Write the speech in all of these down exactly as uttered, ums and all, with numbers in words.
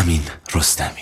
امین رستمی.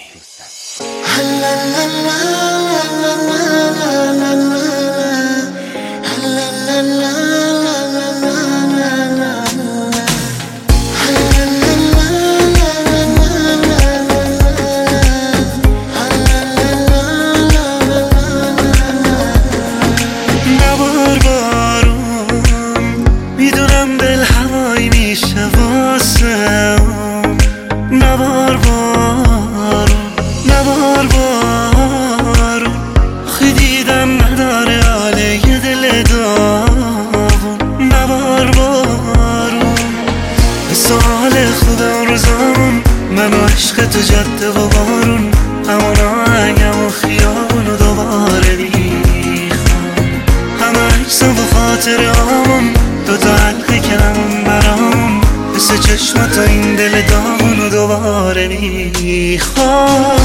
نبار بارون میدونم دل هوایی میشه واسم، نبار بارون نبار بارون خی دیدم نداره حاله یه دل داغون، نبار بارون سال خودم روزامون من و عشق تو جده و بارون، همون آهنگم و خیابون و دوباره میخوام همه عکسم و خاطرامون دو تا حلقه کردم برامون مثل چشمات و این دل داغون و دوباره میخوام.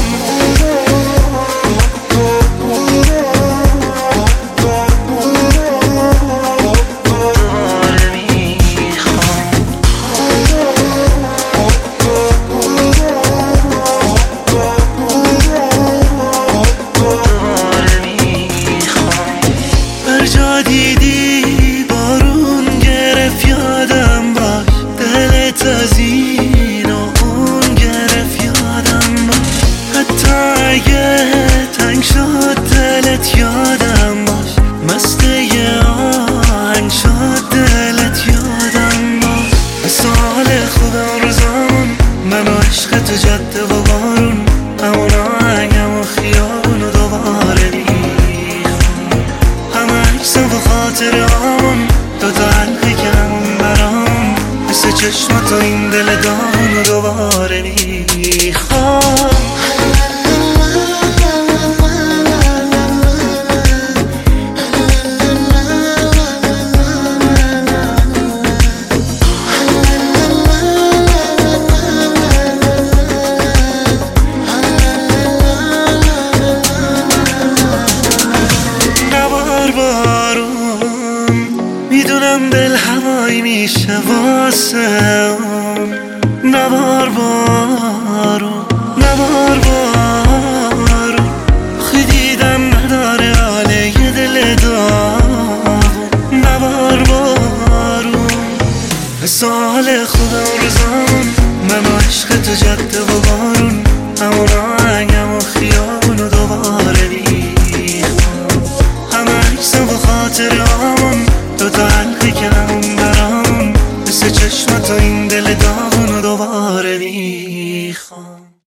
دیدی بارون گرفت یادم باش، دلت از این و اون گرفت یادم باش، حتی اگه تنگ شد دلت یادم باش، مست یه آهنگ شد دلت یادم باش. مثال خودم روزامون من و عشق تو جده و بارون، همون آهنگم و خیابون و دوباره خاطرامون دو تا حلقه کردم برام مثل چشمات و این دل داغون و دوباره میخوام. میدونم دل هوایی میشه واسم، نبار بارون نبار بارون خی دیدم نداره حاله یه دل داغون، نبار بارون مثال خودم روزامون من و عشق تو جده و بارون، همون آهنگم و خیابون و دوباره میخوام همه عکسم و خاطرامون دو تا حلقه کردم برام مثل چشمات و این دل داغون و دوباره میخوام.